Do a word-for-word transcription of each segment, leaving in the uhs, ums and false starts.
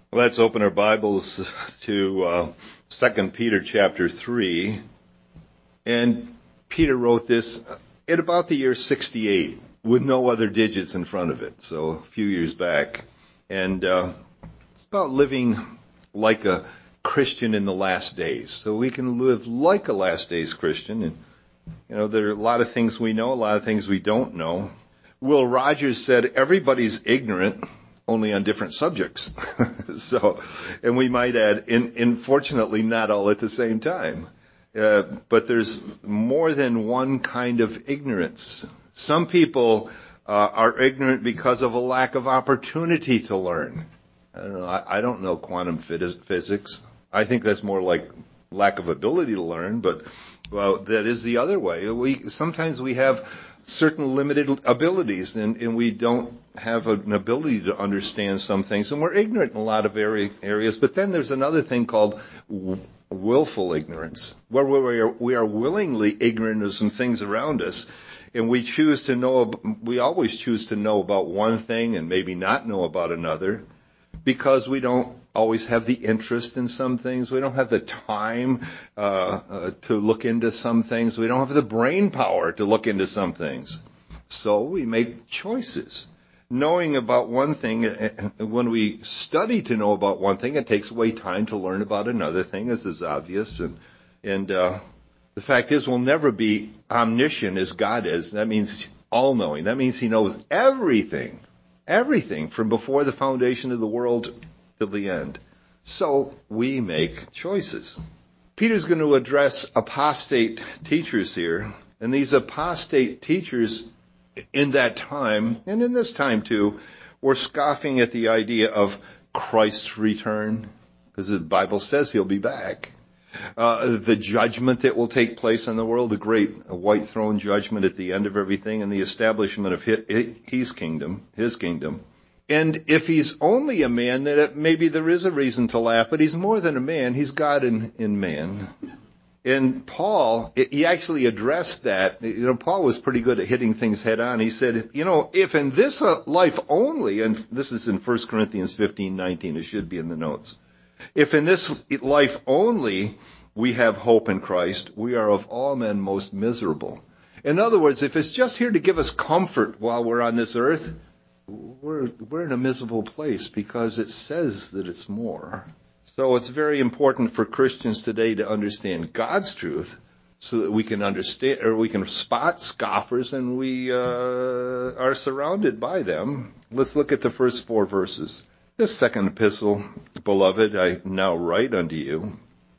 Let's open our Bibles to uh, Second Peter chapter three. And Peter wrote this in about the year sixty-eight with no other digits in front of it, so a few years back. And uh, it's about living like a Christian in the last days. So we can live like a last days Christian. And, you know, there are a lot of things we know, a lot of things we don't know. Will Rogers said, everybody's ignorant, only on different subjects. So, and we might add, in, unfortunately, not all at the same time. Uh, but there's more than one kind of ignorance. Some people uh, are ignorant because of a lack of opportunity to learn. I don't know. I, I don't know quantum physics. I think that's more like lack of ability to learn. But well, that is the other way. We sometimes we have certain limited abilities, and, and we don't have an ability to understand some things, and we're ignorant in a lot of area, areas. But then there's another thing called w- willful ignorance, where we are, we are willingly ignorant of some things around us, and we choose to know. We always choose to know about one thing and maybe not know about another, because we don't always have the interest in some things. We don't have the time uh, uh, to look into some things. We don't have the brain power to look into some things. So we make choices. Knowing about one thing, when we study to know about one thing, it takes away time to learn about another thing, as is obvious. And, and uh, the fact is, we'll never be omniscient as God is. That means all-knowing. That means He knows everything. Everything from before the foundation of the world to the end. So we make choices. Peter's going to address apostate teachers here. And these apostate teachers in that time, and in this time too, were scoffing at the idea of Christ's return, because the Bible says He'll be back. Uh, the judgment that will take place in the world, the great white throne judgment at the end of everything, and the establishment of his, his kingdom, his kingdom. And if He's only a man, then it, maybe there is a reason to laugh, but He's more than a man. He's God in, in man. And Paul, he actually addressed that. You know, Paul was pretty good at hitting things head on. He said, you know, if in this life only, and this is in First Corinthians fifteen nineteen, it should be in the notes. If in this life only we have hope in Christ, we are of all men most miserable. In other words, if it's just here to give us comfort while we're on this earth, we're, we're in a miserable place, because it says that it's more. So it's very important for Christians today to understand God's truth, so that we can understand, or we can spot scoffers, and we uh, are surrounded by them. Let's look at the first four verses. This second epistle, beloved, I now write unto you,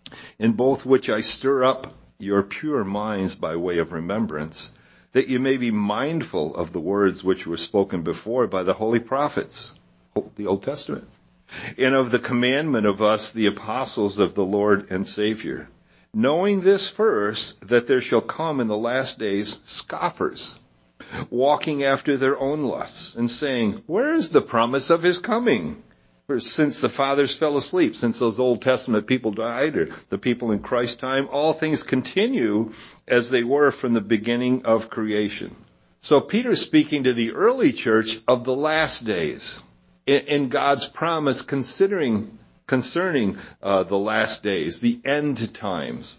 in both which I stir up your pure minds by way of remembrance, that you may be mindful of the words which were spoken before by the holy prophets, the Old Testament, and of the commandment of us, the apostles of the Lord and Savior, knowing this first, that there shall come in the last days scoffers, walking after their own lusts, and saying, where is the promise of His coming? For since the fathers fell asleep, since those Old Testament people died, or the people in Christ's time, all things continue as they were from the beginning of creation. So Peter's speaking to the early church of the last days, in God's promise considering concerning uh, the last days, the end times.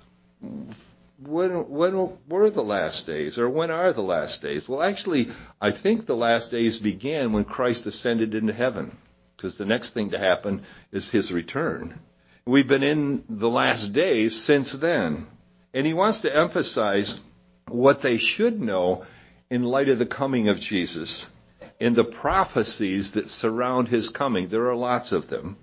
When, when were the last days, or when are the last days? Well, actually, I think the last days began when Christ ascended into heaven, because the next thing to happen is His return. We've been in the last days since then. And he wants to emphasize what they should know in light of the coming of Jesus, in the prophecies that surround His coming. There are lots of them.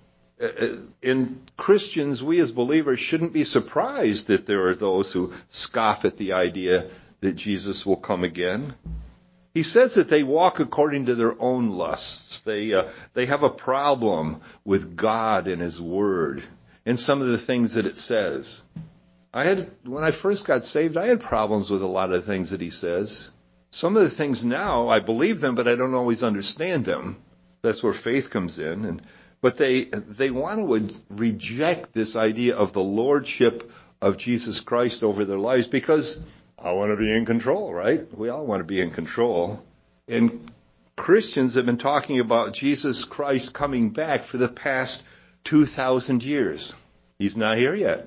In Christians, we as believers shouldn't be surprised that there are those who scoff at the idea that Jesus will come again. He says that they walk according to their own lusts. They uh, they have a problem with God and His Word and some of the things that it says. I had when I first got saved, I had problems with a lot of the things that He says. Some of the things now, I believe them, but I don't always understand them. That's where faith comes in. And but they they want to reject this idea of the lordship of Jesus Christ over their lives, because I want to be in control, right? We all want to be in control. And Christians have been talking about Jesus Christ coming back for the past two thousand years. He's not here yet.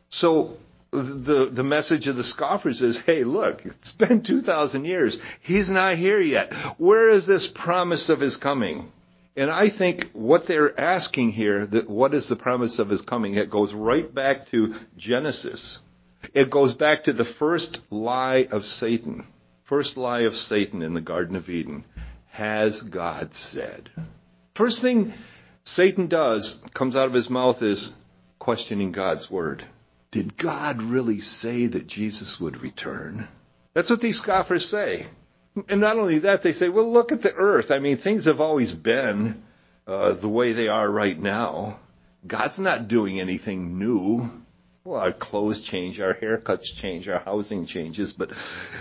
So the the message of the scoffers is, hey, look, it's been two thousand years. He's not here yet. Where is this promise of his coming? And I think what they're asking here, that what is the promise of his coming, it goes right back to Genesis. It goes back to the first lie of Satan. First lie of Satan in the Garden of Eden. Has God said? First thing Satan does, comes out of his mouth, is questioning God's word. Did God really say that Jesus would return? That's what these scoffers say. And not only that, they say, well, look at the earth. I mean, things have always been uh, the way they are right now. God's not doing anything new. Well, our clothes change, our haircuts change, our housing changes, but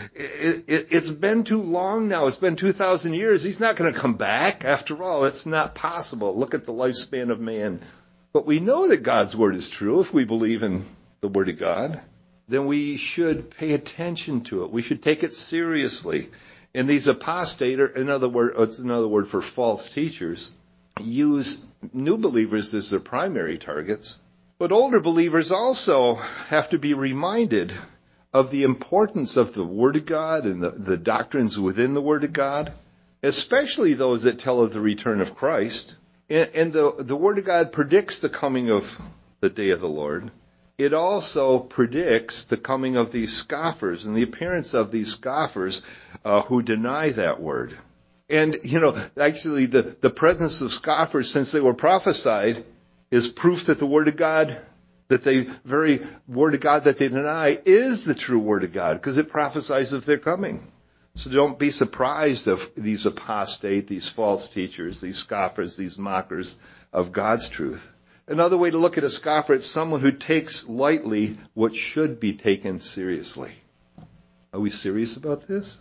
it, it, it's been too long now. It's been two thousand years. He's not going to come back. After all, it's not possible. Look at the lifespan of man. But we know that God's word is true if we believe in the word of God. Then we should pay attention to it. We should take it seriously. And these apostate, or in other words, it's another word for false teachers, use new believers as their primary targets. But older believers also have to be reminded of the importance of the Word of God and the, the doctrines within the Word of God, especially those that tell of the return of Christ. And, and the, the Word of God predicts the coming of the day of the Lord. It also predicts the coming of these scoffers and the appearance of these scoffers uh, who deny that word. And, you know, actually the, the presence of scoffers since they were prophesied is proof that the Word of God, that they, very Word of God that they deny is the true Word of God, because it prophesies of their coming. So don't be surprised of these apostate, these false teachers, these scoffers, these mockers of God's truth. Another way to look at a scoffer, it's someone who takes lightly what should be taken seriously. Are we serious about this?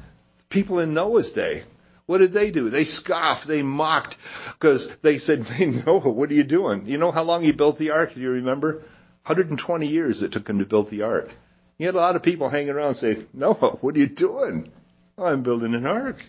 People in Noah's day, what did they do? They scoffed, they mocked, because they said, hey, Noah, what are you doing? You know how long he built the ark? Do you remember? one hundred twenty years it took him to build the ark. He had a lot of people hanging around saying, Noah, what are you doing? Oh, I'm building an ark.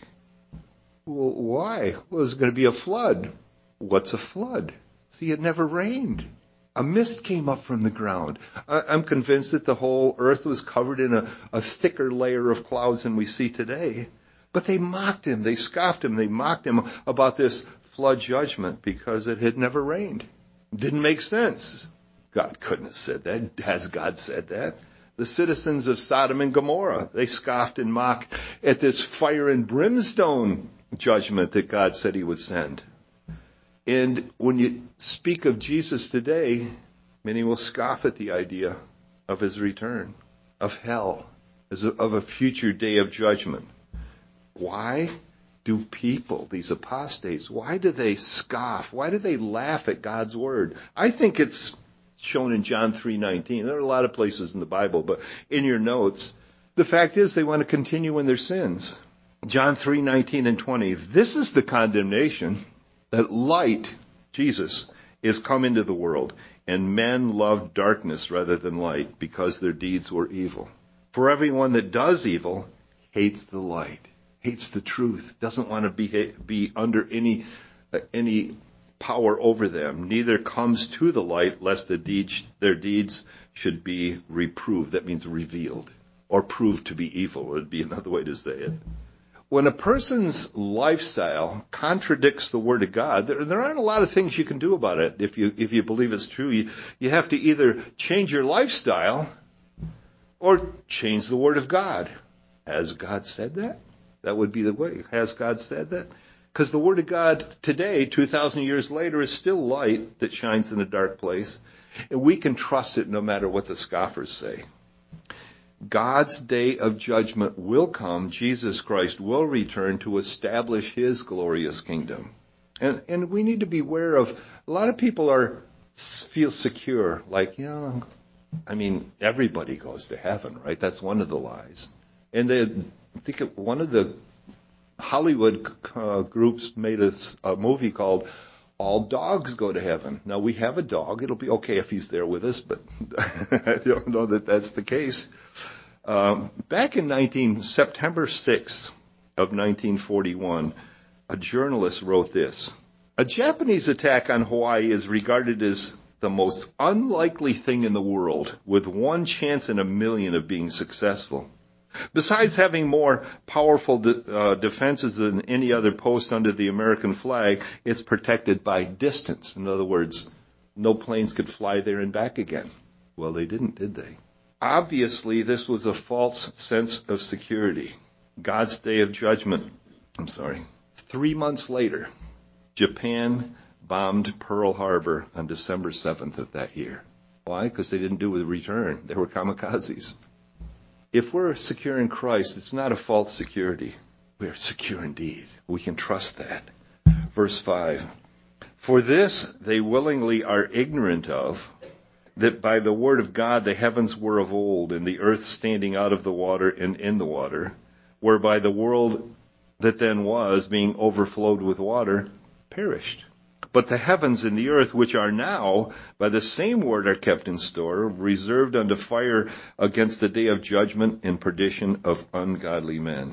Well, why? Well, there's going to be a flood. What's a flood? See, it never rained. A mist came up from the ground. I'm convinced that the whole earth was covered in a, a thicker layer of clouds than we see today. But they mocked him, they scoffed him, they mocked him about this flood judgment because it had never rained. It didn't make sense. God couldn't have said that. Has God said that? The citizens of Sodom and Gomorrah, they scoffed and mocked at this fire and brimstone judgment that God said he would send. And when you speak of Jesus today, many will scoff at the idea of his return, of hell, as a, of a future day of judgment. Why do people, these apostates, why do they scoff? Why do they laugh at God's word? I think it's shown in John three nineteen. There are a lot of places in the Bible, but in your notes, the fact is they want to continue in their sins. John three nineteen and twenty, this is the condemnation, that light, Jesus, is come into the world, and men loved darkness rather than light because their deeds were evil. For everyone that does evil hates the light, hates the truth, doesn't want to be be under any uh, any power over them, neither comes to the light lest the deeds, their deeds should be reproved. That means revealed, or proved to be evil would be another way to say it. When a person's lifestyle contradicts the Word of God, there, there aren't a lot of things you can do about it. If you if you believe it's true, you, you have to either change your lifestyle or change the Word of God. Has God said that? That would be the way. Has God said that? Because the Word of God today, two thousand years later, is still light that shines in a dark place. And we can trust it no matter what the scoffers say. God's day of judgment will come. Jesus Christ will return to establish his glorious kingdom. And and we need to be aware of, a lot of people are feel secure, like, you know, I mean, everybody goes to heaven, right? That's one of the lies. And they, I think one of the Hollywood uh, groups made a, a movie called All Dogs Go to Heaven. Now, we have a dog. It'll be okay if he's there with us, but I don't know that that's the case. Um, back in nineteen, September sixth of nineteen forty-one, a journalist wrote this. A Japanese attack on Hawaii is regarded as the most unlikely thing in the world, with one chance in a million of being successful. Besides having more powerful de- uh, defenses than any other post under the American flag, it's protected by distance. In other words, no planes could fly there and back again. Well, they didn't, did they? Obviously, this was a false sense of security. God's day of judgment, I'm sorry, three months later, Japan bombed Pearl Harbor on December seventh of that year. Why? Because they didn't do a return. They were kamikazes. If we're secure in Christ, it's not a false security. We are secure indeed. We can trust that. Verse five. For this they willingly are ignorant of, that by the word of God the heavens were of old, and the earth standing out of the water and in the water, whereby the world that then was, being overflowed with water, perished. But the heavens and the earth, which are now, by the same word are kept in store, reserved unto fire against the day of judgment and perdition of ungodly men.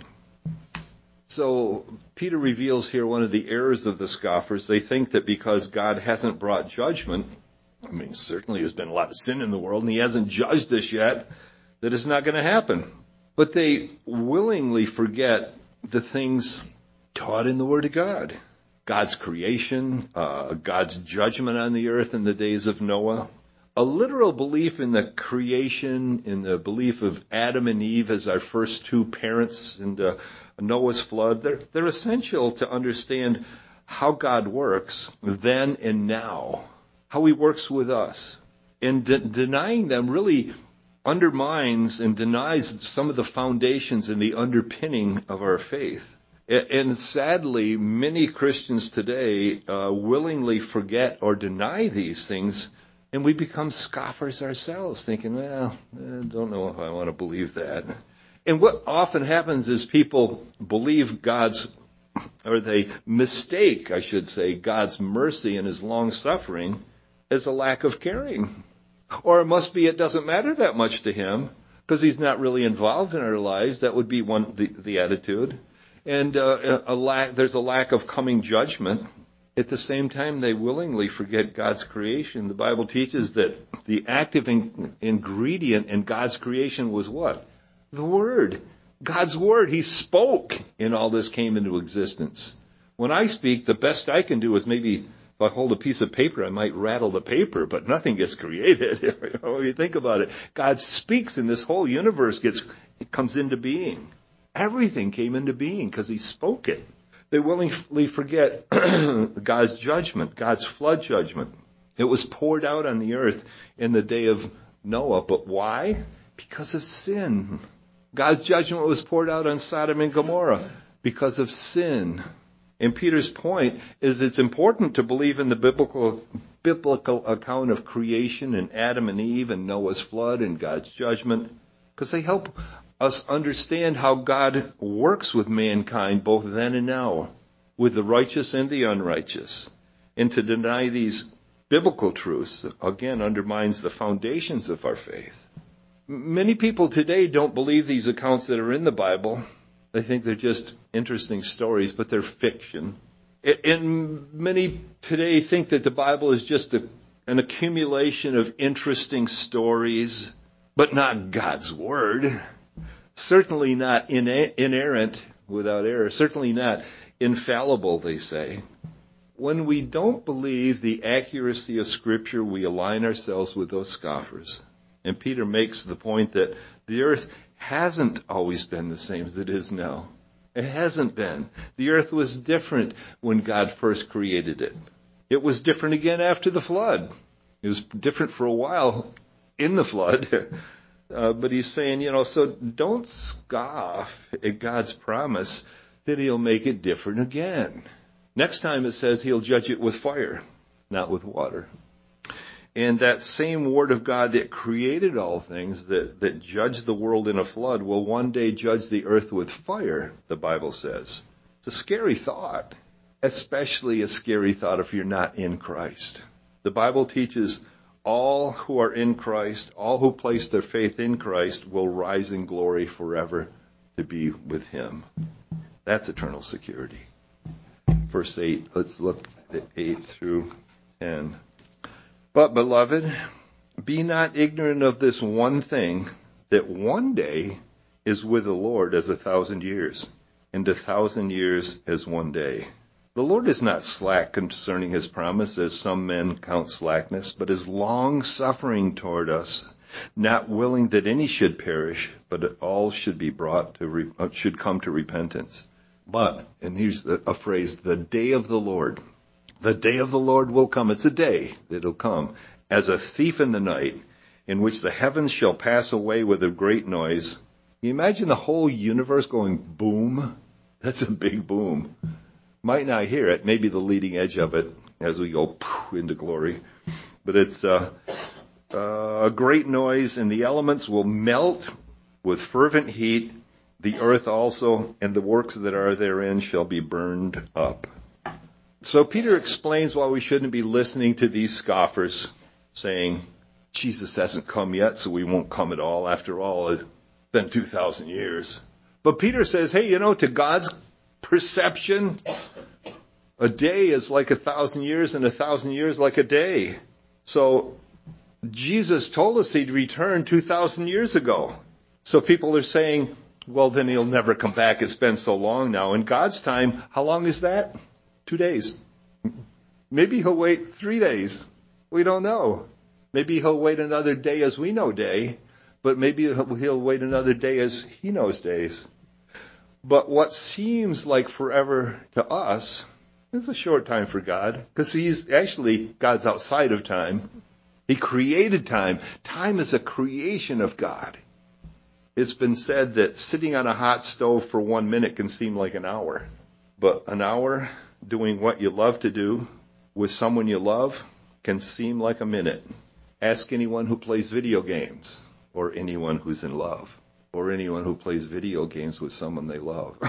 So Peter reveals here one of the errors of the scoffers. They think that because God hasn't brought judgment, I mean, certainly there's been a lot of sin in the world, and he hasn't judged us yet, that it's not going to happen. But they willingly forget the things taught in the Word of God. God's creation, uh, God's judgment on the earth in the days of Noah. A literal belief in the creation, in the belief of Adam and Eve as our first two parents in the Noah's flood, they're, they're essential to understand how God works then and now, how he works with us. And de- denying them really undermines and denies some of the foundations and the underpinning of our faith. And sadly, many Christians today uh, willingly forget or deny these things, and we become scoffers ourselves, thinking, well, I don't know if I want to believe that. And what often happens is people believe God's, or they mistake, I should say, God's mercy and his long-suffering as a lack of caring. Or it must be it doesn't matter that much to him because he's not really involved in our lives. That would be one the, the attitude. And uh, a lack, there's a lack of coming judgment. At the same time, they willingly forget God's creation. The Bible teaches that the active in, ingredient in God's creation was what? The Word. God's Word. He spoke, and all this came into existence. When I speak, the best I can do is maybe, if I hold a piece of paper, I might rattle the paper, but nothing gets created. When you think about it, God speaks, and this whole universe gets it comes into being. Everything came into being because he spoke it. They willingly forget God's judgment, God's flood judgment. It was poured out on the earth in the day of Noah. But why? Because of sin. God's judgment was poured out on Sodom and Gomorrah because of sin. And Peter's point is it's important to believe in the biblical biblical account of creation and Adam and Eve and Noah's flood and God's judgment because they help us understand how God works with mankind both then and now, with the righteous and the unrighteous. And to deny these biblical truths, again, undermines the foundations of our faith. Many people today don't believe these accounts that are in the Bible. They think they're just interesting stories, but they're fiction. And many today think that the Bible is just a, an accumulation of interesting stories, but not God's Word. Certainly not inerrant, without error. Certainly not infallible, they say. When we don't believe the accuracy of Scripture, we align ourselves with those scoffers. And Peter makes the point that the earth hasn't always been the same as it is now. It hasn't been. The earth was different when God first created it. It was different again after the flood. It was different for a while in the flood. Uh, but he's saying, you know, so don't scoff at God's promise that he'll make it different again. Next time it says he'll judge it with fire, not with water. And that same word of God that created all things, that, that judged the world in a flood, will one day judge the earth with fire, the Bible says. It's a scary thought, especially a scary thought if you're not in Christ. The Bible teaches all who are in Christ, all who place their faith in Christ, will rise in glory forever to be with him. That's eternal security. Verse eight, let's look eight through ten. But, beloved, be not ignorant of this one thing, that one day is with the Lord as a thousand years, and a thousand years as one day. The Lord is not slack concerning his promise, as some men count slackness, but is long-suffering toward us, not willing that any should perish, but that all should be brought to re- should come to repentance. But, and here's a phrase, the day of the Lord. The day of the Lord will come. It's a day that will come as a thief in the night, in which the heavens shall pass away with a great noise. Can you imagine the whole universe going boom? That's a big boom. Might not hear it, maybe the leading edge of it as we go into glory. But it's uh, uh, a great noise, and the elements will melt with fervent heat. The earth also and the works that are therein shall be burned up. So Peter explains why we shouldn't be listening to these scoffers saying, Jesus hasn't come yet, so we won't come at all. After all, it's been two thousand years. But Peter says, hey, you know, to God's perception, a day is like a thousand years, and a thousand years like a day. So Jesus told us he'd return two thousand years ago. So people are saying, well, then he'll never come back. It's been so long now. In God's time, how long is that? Two days. Maybe he'll wait three days. We don't know. Maybe he'll wait another day as we know day, but maybe he'll, he'll wait another day as he knows days. But what seems like forever to us is a short time for God, because he's actually, God's outside of time. He created time. Time is a creation of God. It's been said that sitting on a hot stove for one minute can seem like an hour, but an hour doing what you love to do with someone you love can seem like a minute. Ask anyone who plays video games, or anyone who's in love, or anyone who plays video games with someone they love.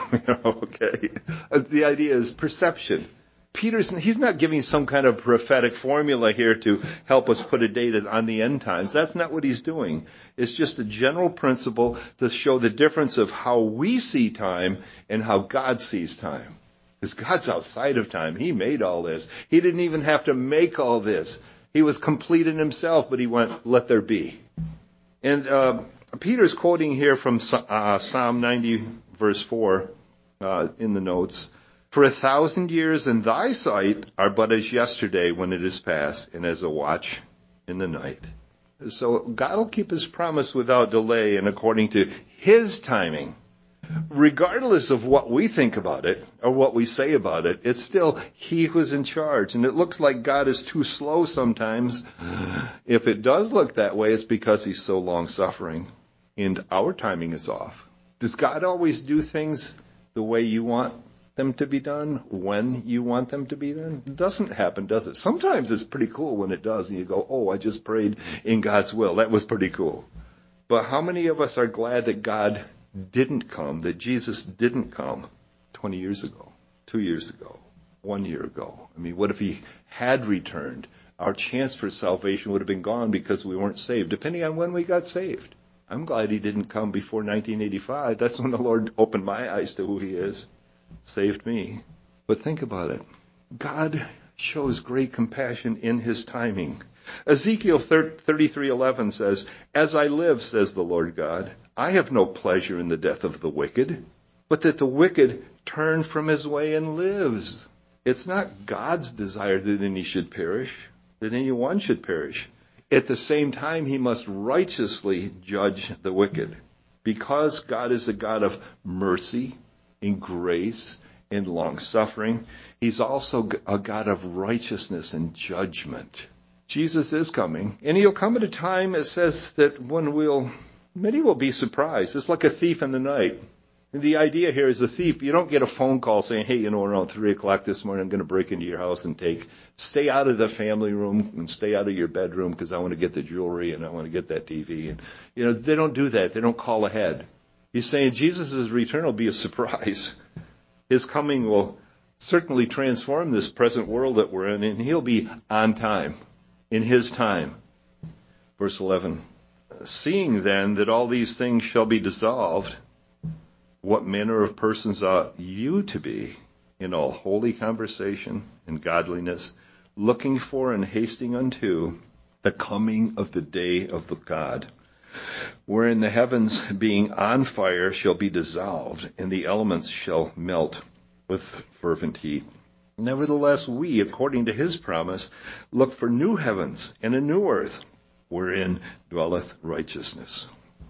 Okay. The idea is perception. Peter's, he's not giving some kind of prophetic formula here to help us put a date on the end times. That's not what he's doing. It's just a general principle to show the difference of how we see time and how God sees time. Because God's outside of time. He made all this. He didn't even have to make all this. He was complete in himself, but he went, let there be. And uh, Peter's quoting here from uh, Psalm ninety, verse four, uh, in the notes. For a thousand years in thy sight are but as yesterday when it is past, and as a watch in the night. So God will keep his promise without delay and according to his timing. Regardless of what we think about it or what we say about it, it's still he who's in charge. And it looks like God is too slow sometimes. If it does look that way, it's because he's so long-suffering and our timing is off. Does God always do things the way you want them to be done, when you want them to be done? It doesn't happen, does it? Sometimes it's pretty cool when it does, and you go, oh, I just prayed in God's will. That was pretty cool. But how many of us are glad that God didn't come, that Jesus didn't come twenty years ago, two years ago, one year ago? I mean, what if he had returned? Our chance for salvation would have been gone because we weren't saved, depending on when we got saved. I'm glad he didn't come before nineteen eighty-five. That's when the Lord opened my eyes to who he is, saved me. But think about it. God shows great compassion in his timing. Ezekiel thirty-three eleven says, as I live, says the Lord God, I have no pleasure in the death of the wicked, but that the wicked turn from his way and lives. It's not God's desire that any should perish, that anyone should perish. At the same time, he must righteously judge the wicked. Because God is a God of mercy and grace and long-suffering, he's also a God of righteousness and judgment. Jesus is coming, and he'll come at a time, it says, that when we'll, many will be surprised. It's like a thief in the night. And the idea here is a thief, you don't get a phone call saying, hey, you know, around three o'clock this morning, I'm going to break into your house and take, stay out of the family room and stay out of your bedroom because I want to get the jewelry and I want to get that T V. And, you know, they don't do that. They don't call ahead. He's saying Jesus' return will be a surprise. His coming will certainly transform this present world that we're in, and he'll be on time, in his time. Verse eleven, seeing then that all these things shall be dissolved, what manner of persons ought you to be in all holy conversation and godliness, looking for and hasting unto the coming of the day of the God, wherein the heavens being on fire shall be dissolved, and the elements shall melt with fervent heat. Nevertheless, we, according to his promise, look for new heavens and a new earth, wherein dwelleth righteousness.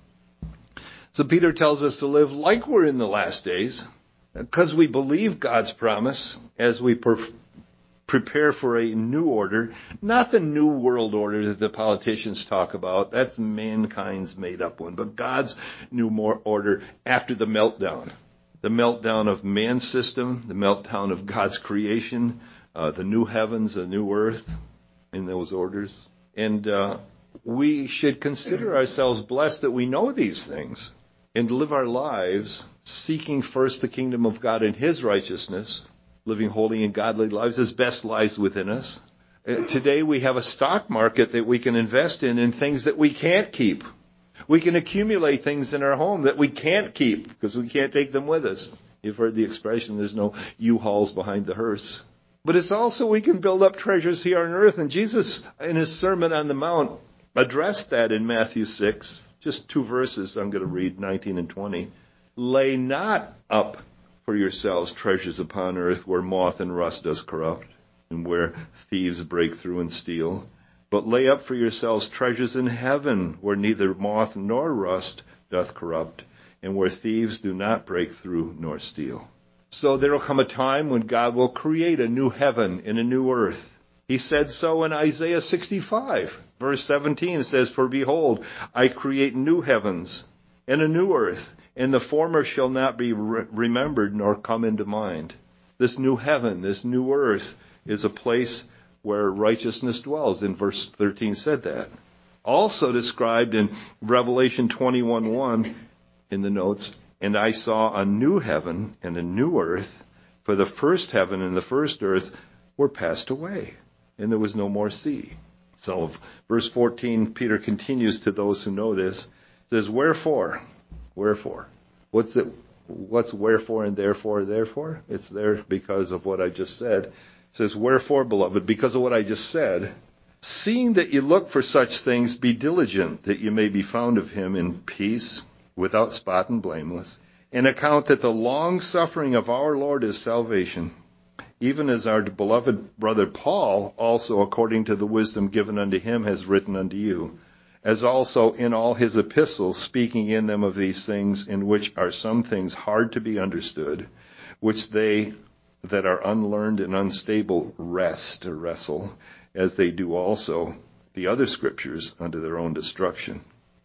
So Peter tells us to live like we're in the last days, because we believe God's promise as we per- prepare for a new order, not the new world order that the politicians talk about. That's mankind's made up one, but God's new more order after the meltdown. The meltdown of man's system, the meltdown of God's creation, uh, the new heavens, the new earth in those orders. And uh, we should consider ourselves blessed that we know these things and live our lives seeking first the kingdom of God and his righteousness, living holy and godly lives as best lies within us. Uh, today we have a stock market that we can invest in in things that we can't keep. We can accumulate things in our home that we can't keep because we can't take them with us. You've heard the expression, there's no U-Hauls behind the hearse. But it's also we can build up treasures here on earth. And Jesus, in his Sermon on the Mount, addressed that in Matthew six. Just two verses I'm going to read, nineteen and twenty. Lay not up for yourselves treasures upon earth where moth and rust does corrupt and where thieves break through and steal. But lay up for yourselves treasures in heaven, where neither moth nor rust doth corrupt, and where thieves do not break through nor steal. So there will come a time when God will create a new heaven and a new earth. He said so in Isaiah sixty-five, verse seventeen. It says, For behold, I create new heavens and a new earth, and the former shall not be re- remembered nor come into mind. This new heaven, this new earth, is a place where righteousness dwells. In verse thirteen said that. Also described in Revelation twenty-one one in the notes, and I saw a new heaven and a new earth, for the first heaven and the first earth were passed away, and there was no more sea. So verse fourteen, Peter continues to those who know this, says, Wherefore? Wherefore? What's it? What's wherefore and therefore, therefore? It's there because of what I just said. It says, Wherefore, beloved, because of what I just said, seeing that you look for such things, be diligent that you may be found of him in peace, without spot and blameless, and account that the long suffering of our Lord is salvation, even as our beloved brother Paul also, according to the wisdom given unto him, has written unto you, as also in all his epistles, speaking in them of these things, in which are some things hard to be understood, which they that are unlearned and unstable rest or wrestle, as they do also the other scriptures unto their own destruction.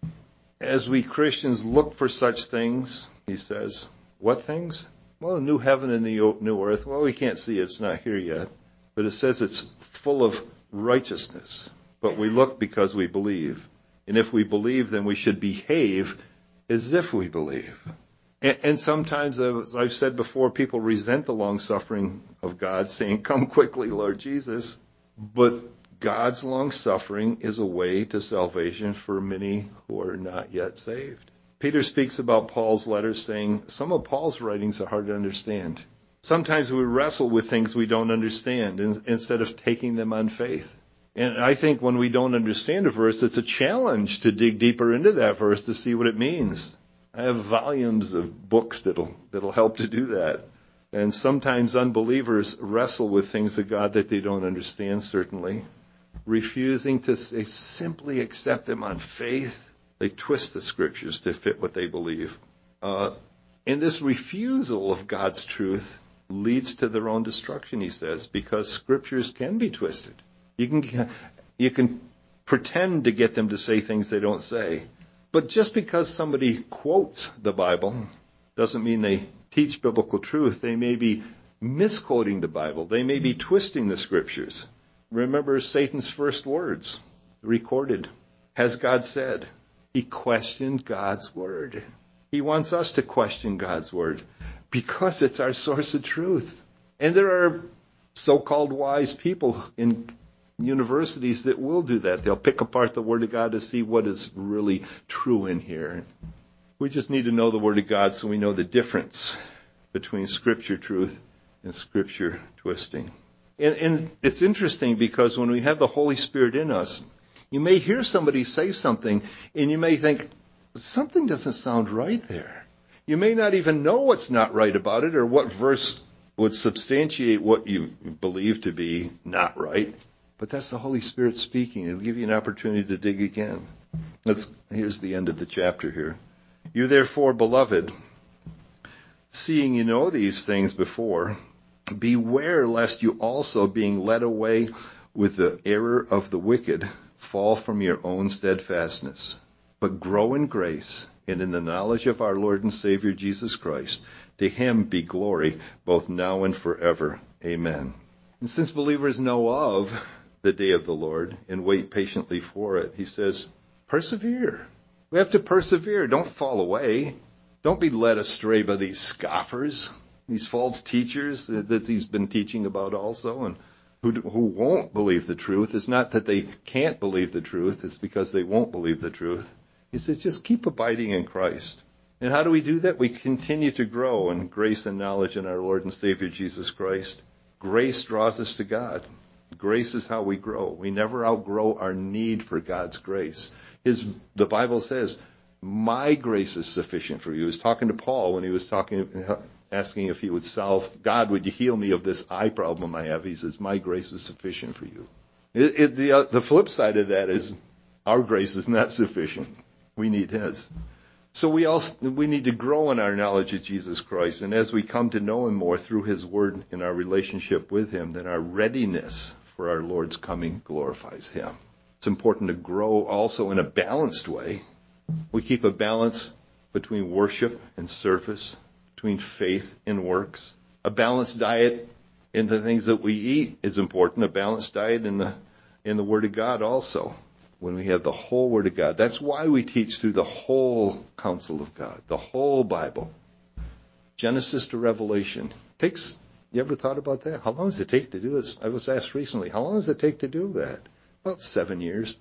As we Christians look for such things, he says, what things? Well, a new heaven and the new earth. Well, we can't see it. It's not here yet. But it says it's full of righteousness. But we look because we believe. And if we believe, then we should behave as if we believe. And, and sometimes, as I've said before, people resent the long suffering of God, saying, Come quickly, Lord Jesus. But God's long suffering is a way to salvation for many who are not yet saved. Peter speaks about Paul's letters, saying some of Paul's writings are hard to understand. Sometimes we wrestle with things we don't understand instead of taking them on faith. And I think when we don't understand a verse, it's a challenge to dig deeper into that verse to see what it means. I have volumes of books that'll that'll help to do that. And sometimes unbelievers wrestle with things of God that they don't understand, certainly, refusing to simply accept them on faith. They twist the scriptures to fit what they believe. Uh, and this refusal of God's truth leads to their own destruction, he says, because scriptures can be twisted. You can you can pretend to get them to say things they don't say. But just because somebody quotes the Bible doesn't mean they teach biblical truth. They may be misquoting the Bible. They may be twisting the scriptures. Remember Satan's first words recorded. Has God said? He questioned God's word. He wants us to question God's word because it's our source of truth. And there are so-called wise people in universities that will do that. They'll pick apart the Word of God to see what is really true in here. We just need to know the Word of God so we know the difference between Scripture truth and scripture twisting. And, and it's interesting because when we have the Holy Spirit in us, you may hear somebody say something and you may think, something doesn't sound right there. You may not even know what's not right about it or what verse would substantiate what you believe to be not right. But that's the Holy Spirit speaking. It'll give you an opportunity to dig again. Let's, here's the end of the chapter here. You therefore, beloved, seeing you know these things before, beware lest you also, being led away with the error of the wicked, fall from your own steadfastness, but grow in grace and in the knowledge of our Lord and Savior Jesus Christ. To him be glory both now and forever. Amen. And since believers know of the day of the Lord and wait patiently for it, he says, persevere. We have to persevere. Don't fall away. Don't be led astray by these scoffers, these false teachers that he's been teaching about also, and who, who won't believe the truth. It's not that they can't believe the truth. It's because they won't believe the truth. He says, just keep abiding in Christ. And how do we do that? We continue to grow in grace and knowledge in our Lord and Savior Jesus Christ. Grace draws us to God. Grace is how we grow. We never outgrow our need for God's grace. His, the Bible says, my grace is sufficient for you. He was talking to Paul when he was talking, asking if he would solve, God, would you heal me of this eye problem I have? He says, my grace is sufficient for you. It, it, the, uh, the flip side of that is our grace is not sufficient. We need his. So we also, we need to grow in our knowledge of Jesus Christ. And as we come to know him more through his word in our relationship with him, then our readiness for our Lord's coming glorifies him. It's important to grow also in a balanced way. We keep a balance between worship and service, between faith and works. A balanced diet in the things that we eat is important. A balanced diet in the in the Word of God also. When we have the whole Word of God. That's why we teach through the whole counsel of God, the whole Bible. Genesis to Revelation. Takes, you ever thought about that? How long does it take to do this? I was asked recently, how long does it take to do that? About seven years.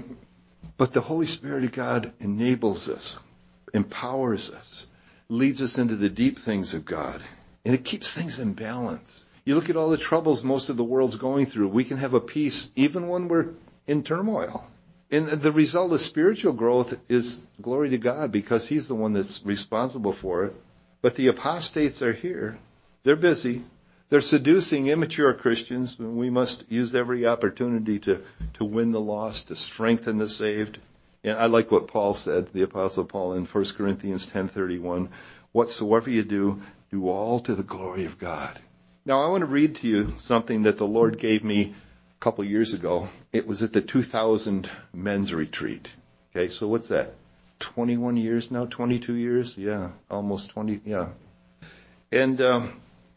But the Holy Spirit of God enables us, empowers us, leads us into the deep things of God. And it keeps things in balance. You look at all the troubles most of the world's going through. We can have a peace even when we're in turmoil. And the result of spiritual growth is glory to God because he's the one that's responsible for it. But the apostates are here. They're busy. They're seducing immature Christians. We must use every opportunity to, to win the lost, to strengthen the saved. And I like what Paul said, the Apostle Paul in First Corinthians ten thirty-one. Whatsoever you do, do all to the glory of God. Now I want to read to you something that the Lord gave me a couple of years ago. It was at the two thousand men's retreat. Okay, so what's that? twenty-one years now? twenty-two years? Yeah, almost twenty. Yeah. And um,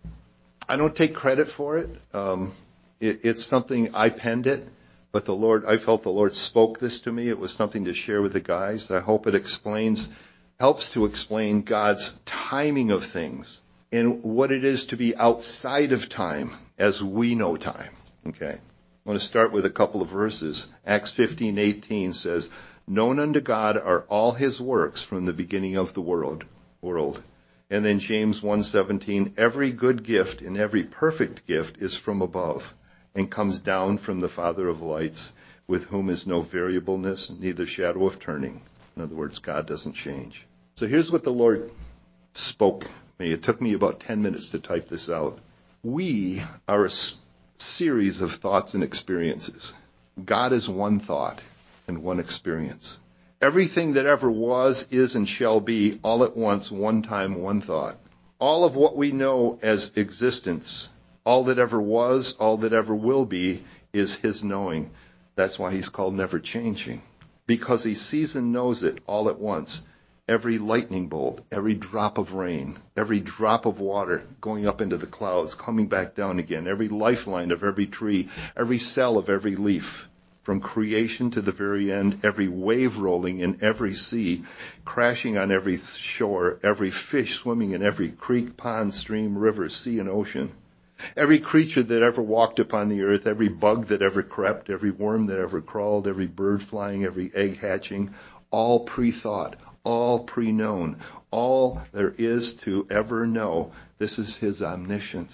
I don't take credit for it. Um, it. It's something I penned it, but the Lord, I felt the Lord spoke this to me. It was something to share with the guys. I hope it explains, helps to explain God's timing of things and what it is to be outside of time as we know time. Okay. I want to start with a couple of verses. Acts fifteen eighteen says, known unto God are all his works from the beginning of the world. world. And then James one seventeen, every good gift and every perfect gift is from above and comes down from the Father of lights, with whom is no variableness, neither shadow of turning. In other words, God doesn't change. So here's what the Lord spoke to me. It took me about ten minutes to type this out. We are a series of thoughts and experiences. God is one thought and one experience. Everything that ever was, is, and shall be, all at once, one time, one thought. All of what we know as existence, all that ever was, all that ever will be, is his knowing. That's why he's called never changing. Because he sees and knows it all at once. Every lightning bolt, every drop of rain, every drop of water going up into the clouds, coming back down again, every lifeline of every tree, every cell of every leaf. From creation to the very end, every wave rolling in every sea, crashing on every shore, every fish swimming in every creek, pond, stream, river, sea, and ocean. Every creature that ever walked upon the earth, every bug that ever crept, every worm that ever crawled, every bird flying, every egg hatching, all pre-thought, all pre-known, all there is to ever know. This is his omniscience.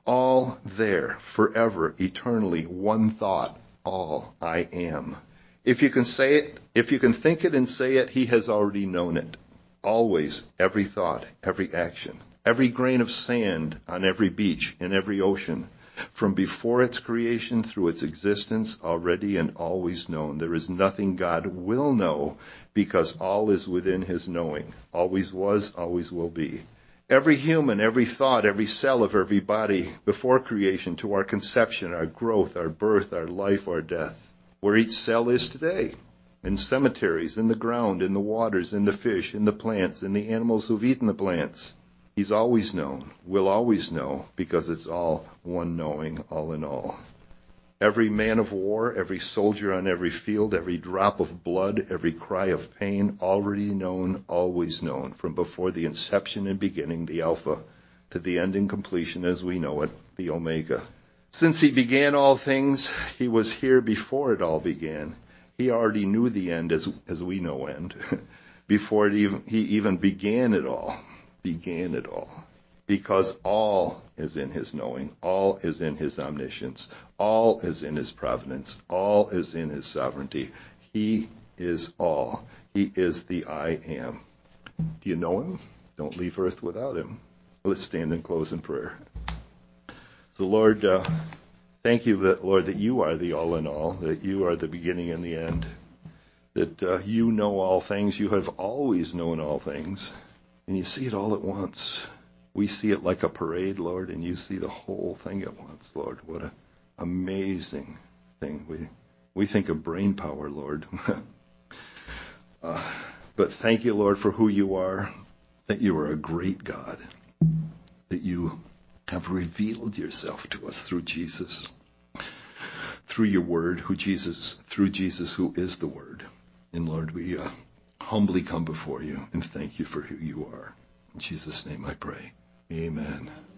All there, forever, eternally, one thought, all I am. If you can say it, if you can think it and say it, he has already known it. Always, every thought, every action, every grain of sand on every beach, in every ocean, from before its creation through its existence, already and always known. There is nothing God will know, because all is within his knowing. Always was, always will be. Every human, every thought, every cell of every body, before creation, to our conception, our growth, our birth, our life, our death, where each cell is today, in cemeteries, in the ground, in the waters, in the fish, in the plants, in the animals who've eaten the plants. He's always known, will always know, because it's all one knowing, all in all. Every man of war, every soldier on every field, every drop of blood, every cry of pain, already known, always known, from before the inception and beginning, the Alpha, to the end and completion as we know it, the Omega. Since he began all things, he was here before it all began. He already knew the end as as we know end, before it even, he even began it all, began it all. Because all is in his knowing, all is in his omniscience, all is in his providence, all is in his sovereignty. He is all. He is the I am. Do you know him? Don't leave earth without him. Let's stand and close in prayer. So Lord, uh, thank you that, Lord, that you are the all in all, that you are the beginning and the end, that uh, you know all things. You have always known all things, and you see it all at once. We see it like a parade, Lord, and you see the whole thing at once, Lord. What an amazing thing. We we think of brain power, Lord. uh, but thank you, Lord, for who you are, that you are a great God, that you have revealed yourself to us through Jesus, through your word, who Jesus, through Jesus, who is the word. And Lord, we uh, humbly come before you and thank you for who you are. In Jesus' name I pray. Amen.